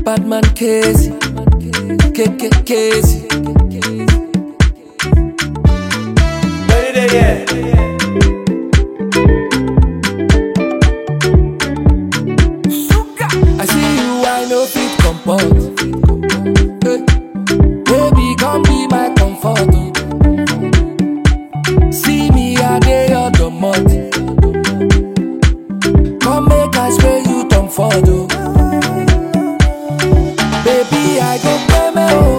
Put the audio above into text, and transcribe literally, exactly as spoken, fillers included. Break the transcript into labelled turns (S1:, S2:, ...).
S1: bad man Casey, K K Casey.
S2: Ready there, yeah.
S1: I see you, I know fit comport. Hey. Baby, come be my comfort. Oh. See me a day of the month. Come make I spray you Tom Ford. Oh. Baby, I go pay me. Oh.